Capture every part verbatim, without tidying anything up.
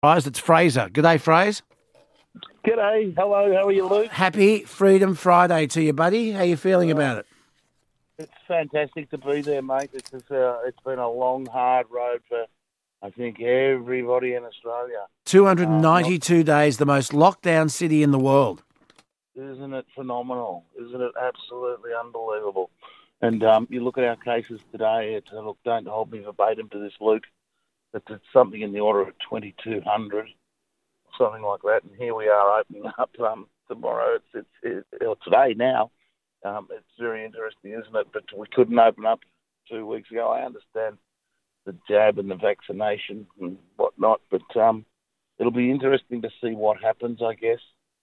Guys, it's Fraser. G'day, Fraser. G'day. Hello. How are you, Luke? Happy Freedom Friday to you, buddy. How you feeling uh, about it? It's fantastic to be there, mate. It's just, uh, it's been a long, hard road for, I think, everybody in Australia. two hundred ninety-two uh, not, days, the most locked down city in the world. Isn't it phenomenal? Isn't it absolutely unbelievable? And um, you look at our cases today. It's, look, don't hold me verbatim to this, Luke. But it's something in the order of twenty-two hundred, something like that. And here we are opening up um, tomorrow. It's, it's, it's or today now. Um, it's very interesting, isn't it? But we couldn't open up two weeks ago. I understand the jab and the vaccination and whatnot, but um, it'll be interesting to see what happens, I guess.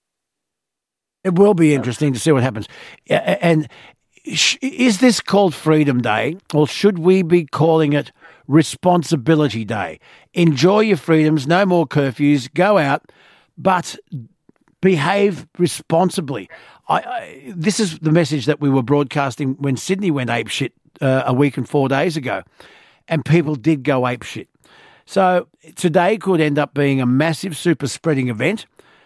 It will be interesting to see what happens. And is this called Freedom Day, or should we be calling it Responsibility Day? Enjoy your freedoms, no more curfews, go out, but behave responsibly. I, I, this is the message that we were broadcasting when Sydney went apeshit uh, a week and four days ago, and people did go apeshit. So today could end up being a massive super spreading event,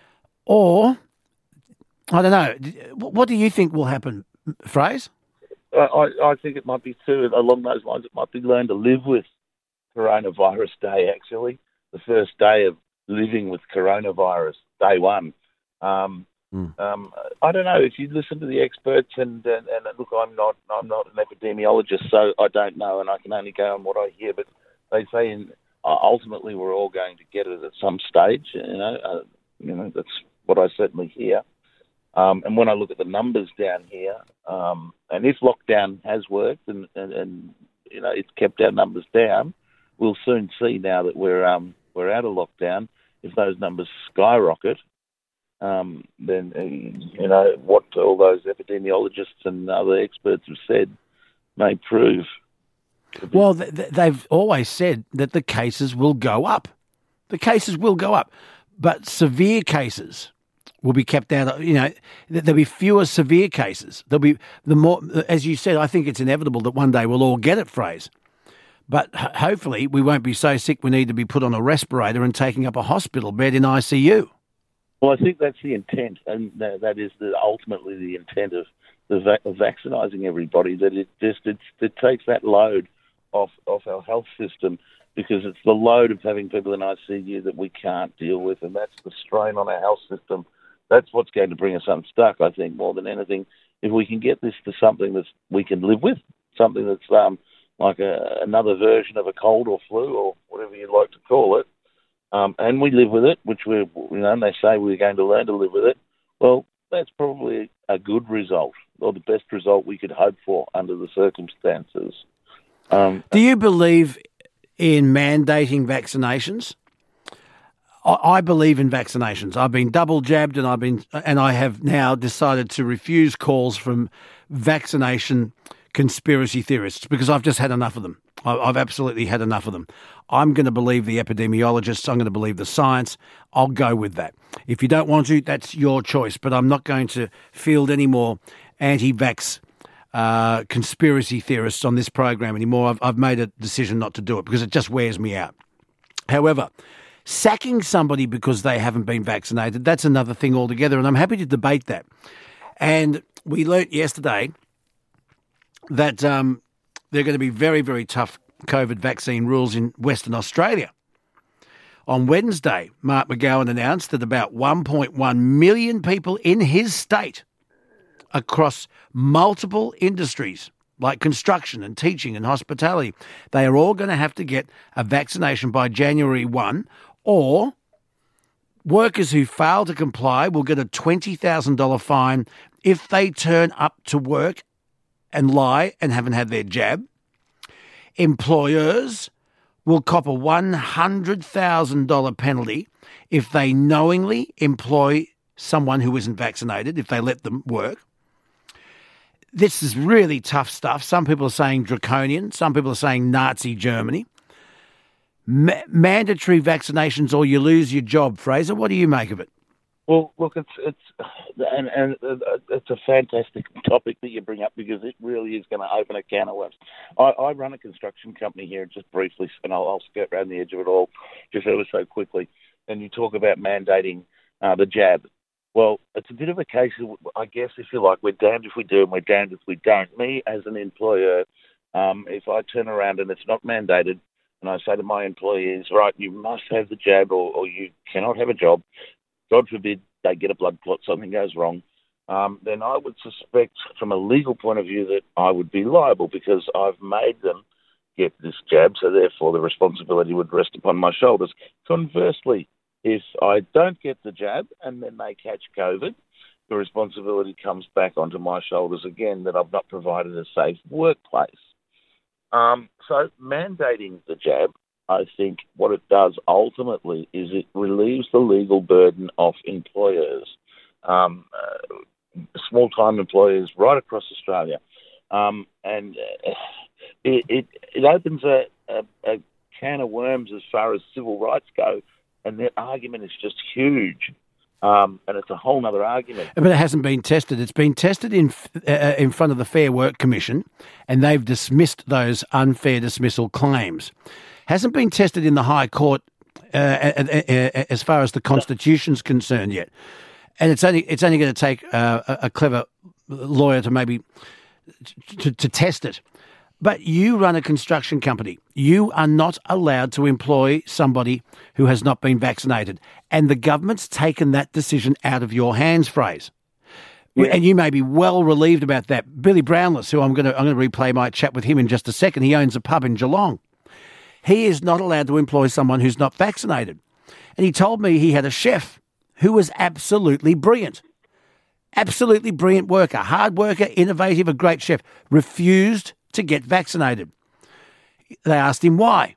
or, I don't know, what do you think will happen, Fraser? I, I think it might be too, along those lines, it might be learn to live with Coronavirus Day, actually. The first day of living with coronavirus, day one. Um, mm. um, I don't know, if you listen to the experts, and, and, and look, I'm not I'm not an epidemiologist, so I don't know, and I can only go on what I hear, but they say in, uh, ultimately we're all going to get it at some stage, you know, uh, you know, that's what I certainly hear. Um, and when I look at the numbers down here, um, and if lockdown has worked and, and, and, you know, it's kept our numbers down, we'll soon see now that we're um, we're out of lockdown. If those numbers skyrocket, um, then, uh, you know, what all those epidemiologists and other experts have said may prove. Well, th- they've always said that the cases will go up. The cases will go up, but severe cases will be kept out. You know, there'll be fewer severe cases. There'll be the more, as you said. I think it's inevitable that one day we'll all get it, Fraser. But h- hopefully, we won't be so sick we need to be put on a respirator and taking up a hospital bed in I C U. Well, I think that's the intent, and that is the, ultimately the intent of the va- of vaccinising everybody. That it just it, it takes that load off off our health system, because it's the load of having people in I C U that we can't deal with, and that's the strain on our health system. That's what's going to bring us unstuck, I think, more than anything. If we can get this to something that we can live with, something that's um, like a, another version of a cold or flu or whatever you'd like to call it, um, and we live with it, which we're, you know, and they say we're going to learn to live with it, well, that's probably a good result, or the best result we could hope for under the circumstances. Um, Do you believe in mandating vaccinations? I believe in vaccinations. I've been double jabbed, and I've been, and I have now decided to refuse calls from vaccination conspiracy theorists, because I've just had enough of them. I've absolutely had enough of them. I'm going to believe the epidemiologists. I'm going to believe the science. I'll go with that. If you don't want to, that's your choice. But I'm not going to field any more anti-vax uh, conspiracy theorists on this program anymore. I've, I've made a decision not to do it because it just wears me out. However, sacking somebody because they haven't been vaccinated, that's another thing altogether, and I'm happy to debate that. And we learnt yesterday that um, there are going to be very, very tough COVID vaccine rules in Western Australia. On Wednesday, Mark McGowan announced that about one point one million people in his state across multiple industries like construction and teaching and hospitality, they are all going to have to get a vaccination by January first, or workers who fail to comply will get a twenty thousand dollars fine if they turn up to work and lie and haven't had their jab. Employers will cop a one hundred thousand dollars penalty if they knowingly employ someone who isn't vaccinated, if they let them work. This is really tough stuff. Some people are saying draconian. Some people are saying Nazi Germany. Ma- mandatory vaccinations or you lose your job, Fraser. What do you make of it? Well, look, it's it's and, and it's a fantastic topic that you bring up, because it really is going to open a can of worms. I, I run a construction company here, just briefly, and I'll, I'll skirt around the edge of it all just ever so quickly. and you talk about mandating uh, the jab. Well, it's a bit of a case of, I guess, if you like, we're damned if we do and we're damned if we don't. Me, as an employer, um, if I turn around and it's not mandated, and I say to my employees, right, you must have the jab or, or you cannot have a job, God forbid they get a blood clot, something goes wrong, um, then I would suspect from a legal point of view that I would be liable because I've made them get this jab, so therefore the responsibility would rest upon my shoulders. Conversely, if I don't get the jab and then they catch COVID, the responsibility comes back onto my shoulders again that I've not provided a safe workplace. Um, so mandating the jab, I think what it does ultimately is it relieves the legal burden off employers, um, uh, small-time employers right across Australia. Um, and uh, it, it, it opens a, a, a can of worms as far as civil rights go, and that argument is just huge. Um, and it's a whole other argument. But it hasn't been tested. It's been tested in uh, in front of the Fair Work Commission, and they've dismissed those unfair dismissal claims. Hasn't been tested in the High Court uh, as far as the Constitution's concerned yet. And it's only it's only going to take uh, a, a clever lawyer to maybe to, to test it. But you run a construction company. You are not allowed to employ somebody who has not been vaccinated. And the government's taken that decision out of your hands, Fraser. Yeah. And you may be well relieved about that. Billy Brownless, who I'm going to I'm going to replay my chat with him in just a second, he owns a pub in Geelong. He is not allowed to employ someone who's not vaccinated. And he told me he had a chef who was absolutely brilliant. Absolutely brilliant worker, hard worker, innovative, a great chef, refused to get vaccinated. They asked him why.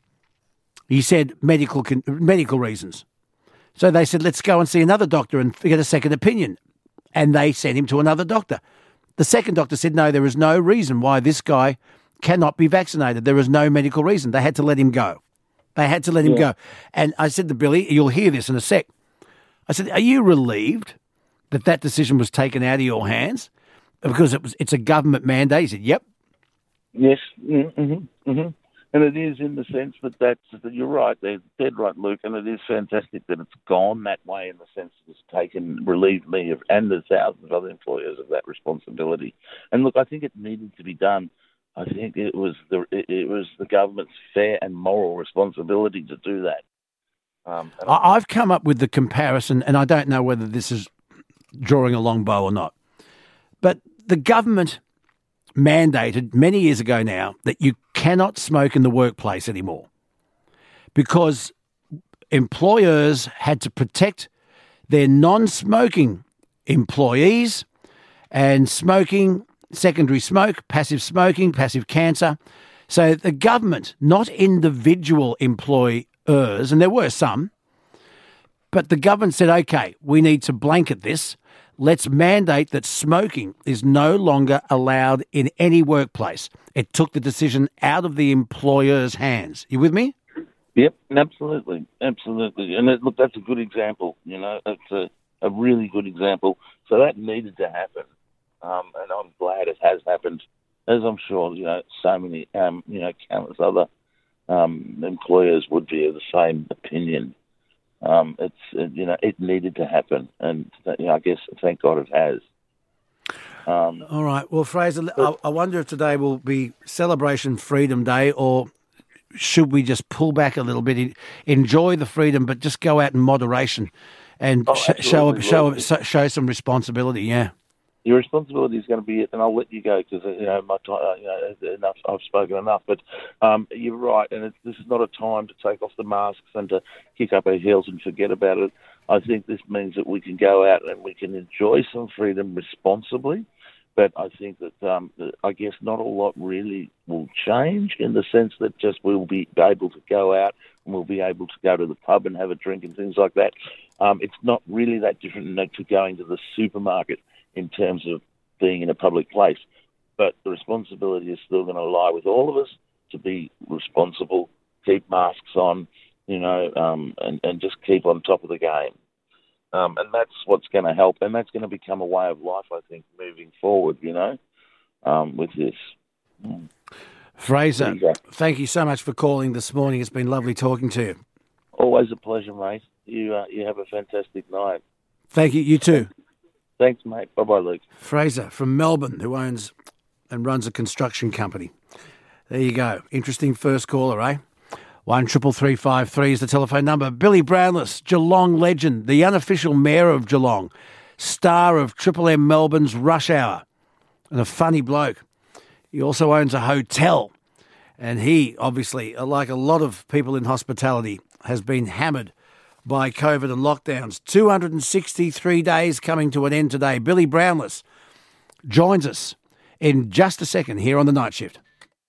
He said medical medical reasons. So they said, let's go and see another doctor and get a second opinion. And they sent him to another doctor. The second doctor said, no, there is no reason why this guy cannot be vaccinated. There is no medical reason. They had to let him go. They had to let him yeah. go. And I said to Billy, you'll hear this in a sec. I said, are you relieved that that decision was taken out of your hands? Because it was it's a government mandate. He said, yep. Yes, mm-hmm, mm-hmm. And it is in the sense that that's, that you're right, they're dead right, Luke, and it is fantastic that it's gone that way in the sense that it's taken, relieved me of, and the thousands of other employers of that responsibility. And look, I think it needed to be done. I think it was the it, it was the government's fair and moral responsibility to do that. Um, I've come up with the comparison, and I don't know whether this is drawing a long bow or not, but the government mandated many years ago now that you cannot smoke in the workplace anymore because employers had to protect their non-smoking employees and smoking, secondary smoke, passive smoking, passive cancer. So the government, not individual employers, and there were some, but the government said, okay, we need to blanket this. Let's mandate that smoking is no longer allowed in any workplace. It took the decision out of the employer's hands. You with me? Yep, absolutely, absolutely. And it, look, that's a good example. You know, it's a, a really good example. So that needed to happen, um, and I'm glad it has happened. As I'm sure, you know, so many, um, you know, countless other um, employers would be of the same opinion. Um, it's uh, you know it needed to happen, and you know, I guess thank God it has. Um, All right. Well, Fraser, but, I, I wonder if today will be Celebration Freedom Day, or should we just pull back a little bit, enjoy the freedom, but just go out in moderation and oh, sh- show show show some responsibility? Yeah. Your responsibility is going to be it, and I'll let you go because you know my time. You know, enough. I've spoken enough, but um, you're right, and it's, this is not a time to take off the masks and to kick up our heels and forget about it. I think this means that we can go out and we can enjoy some freedom responsibly. But I think that um, I guess not a lot really will change in the sense that just we'll be able to go out and we'll be able to go to the pub and have a drink and things like that. Um, it's not really that different to going to the supermarket in terms of being in a public place. But the responsibility is still going to lie with all of us to be responsible, keep masks on, you know, um, and, and just keep on top of the game. Um, and that's what's going to help, and that's going to become a way of life, I think, moving forward, you know, um, with this. Fraser, thank you so much for calling this morning. It's been lovely talking to you. Always a pleasure, mate. You uh, you have a fantastic night. Thank you. You too. Thanks, mate. Bye-bye, Luke. Fraser from Melbourne, who owns and runs a construction company. There you go. Interesting first caller, eh? One triple three five three is the telephone number. Billy Brownless, Geelong legend, the unofficial mayor of Geelong, star of Triple M Melbourne's Rush Hour, and a funny bloke. He also owns a hotel, and he, obviously, like a lot of people in hospitality, has been hammered by COVID and lockdowns. two hundred sixty-three days coming to an end today. Billy Brownless joins us in just a second here on The Night Shift.